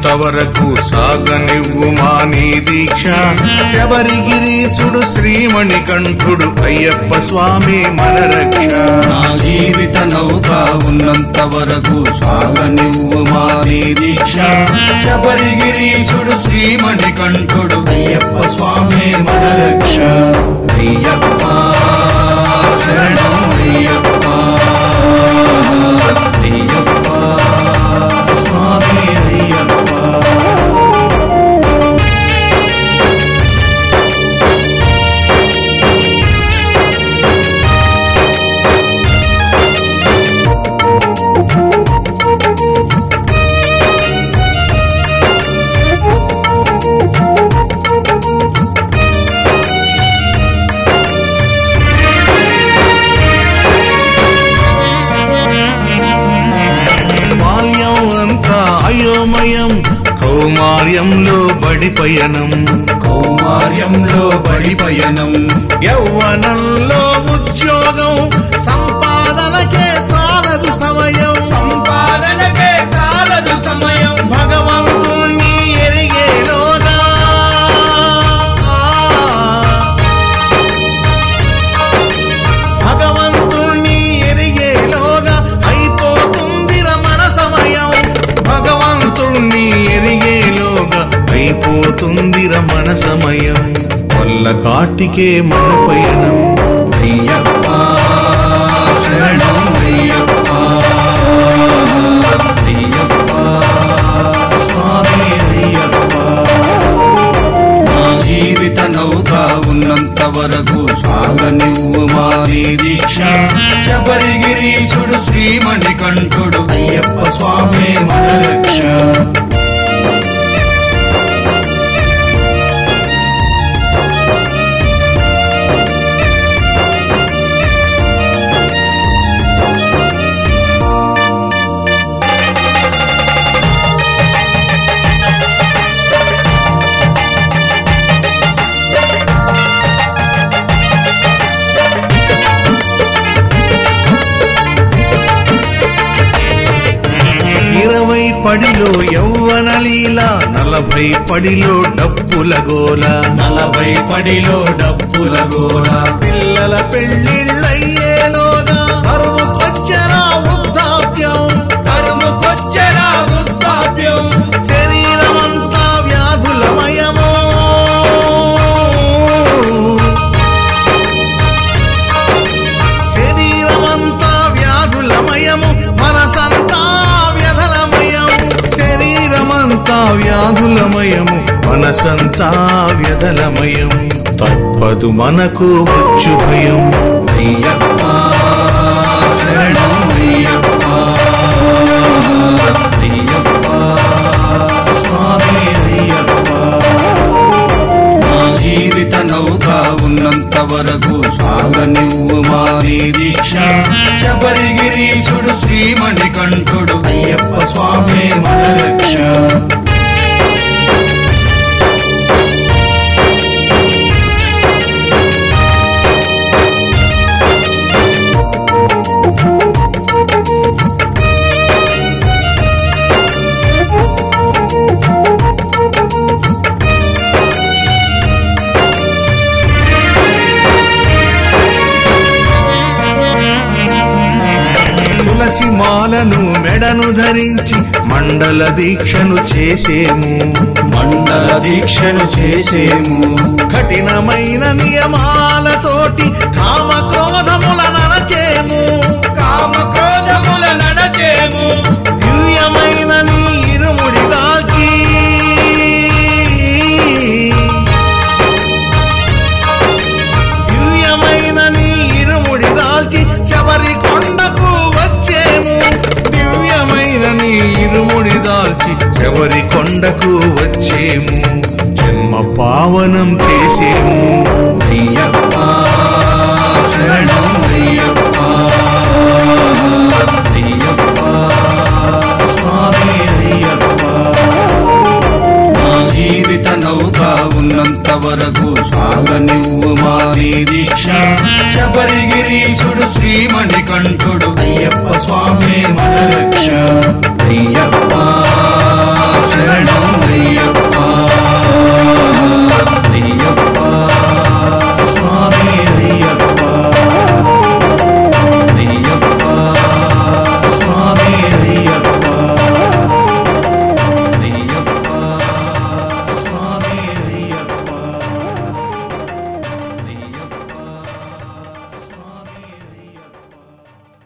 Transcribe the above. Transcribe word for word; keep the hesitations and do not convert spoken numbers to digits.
ఉన్నంతవరకు సాగనివ్వు మానీ దీక్ష శబరిగిరీశుడు శ్రీమణికంఠుడు అయ్యప్ప స్వామి మన రక్ష నా జీవిత నౌక ఉన్నంత వరకు సాగనివ్వు మానీ దీక్ష శబరిగిరీశుడు శ్రీమణికంఠుడు అయ్యప్ప స్వామి మన రక్ష అయ్యప్ప శరణం అయ్యప్ప అయ్యప్ప స్వామి అయ్యప్ప అయోమయం కౌమార్యంలో బడి పయనం కౌమార్యంలో బడి పయనం యౌవనంలో ఉద్యోగం సంపాదనకే చాలదు సమయం సంపాదనకే చాలదు సమయం భగవంతుణ్ణి ఎరిగేలోగా భగవంతుణ్ణి ఎరిగేలోగా అయిపోతుంది రమణ సమయం భగవంతుణ్ణి ఎరిగేలోగా అయిపోతుంది రమణ సమయం వల్ల కాటికే మన పయనం అయ్యప్ప శరణం అయ్యప్ప అయ్యప్ప స్వామి అయ్యప్ప నా జీవిత నౌక ఉన్నంత వరకు సాగనివ్వు మానీ దీక్ష శబరిగిరీశుడు శ్రీమణికంఠుడు అయ్యప్ప స్వామి మన రక్ష ఇరవై పడిలో యౌవన లీల నలభై పడిలో డప్పుల గోల నలభై పడిలో డప్పుల గోల పిల్లల పెళ్లిళ్ళయ్యేలోగా కరువుకొచ్చరా వృద్ధాప్యం కరుముకొచ్చరా వృద్ధాప్యం శరీరమంతా వ్యాధులమయమో శరీరమంతా వ్యాధులమయము మనసంతా వ్యధలమయం శరీరమంతా వ్యాధులమయము మనసంతా వ్యధలమయం తప్పదు మనకు వచ్చు భయం అయ్యప్ప శరణం అయ్యప్ప అయ్యప్ప స్వామి అయ్యప్ప నా జీవిత నౌక ఉన్నంత వరకు సాగనివ్వు మానీ దీక్ష శబరిగిరీశుడు శ్రీమణికంఠుడు అయ్యప్ప స్వామి మన రక్ష తులసి మాలను మెడను ధరించి మండల దీక్షను చేసేము మండల దీక్షను చేసేము కఠినమైన నియమాలతోటి కామ క్రోధముల నడచేము కామ క్రోధముల నడచేము దివ్యమైన నీ ఇరుముడి దాల్చి దివ్యమైన నీ ఇరుముడి దాల్చి శబరి కొండకు వచ్చేము దివ్యమైన నీ ఇరుముడి దాల్చి శబరి కొండకు వచ్చేము జన్మ పావనం చేసేము అయ్యప్ప శరణం అయ్యప్ప అయ్యప్ప స్వామి అయ్యప్ప నా జీవిత నౌక ఉన్నంత వరకు సాగనివ్వు మానీ దీక్ష శబరిగిరీశుడు శ్రీమణికంఠుడు అయ్యప్ప స్వామి మన రక్ష అయ్యప్ప